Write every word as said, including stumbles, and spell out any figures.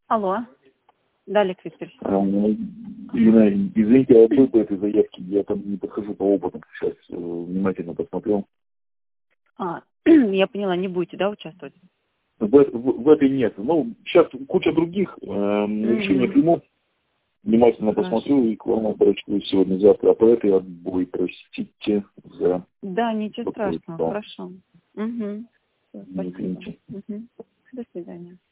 Алло. Да, Олег Викторович. А, ну, Ирина, извините, а вы по этой заявке, я там не подхожу по опыту, сейчас э, внимательно посмотрел. А, я поняла, не будете, да, участвовать? В, в, в этой нет. Ну, сейчас куча других э, решений Mm-hmm. приму. Внимательно Хорошо. посмотрю и к вам обращусь сегодня-завтра. А по этой отбой, простите за... Да, ничего такой страшного, стол. хорошо. Угу. Спасибо. Извините. Угу. До свидания.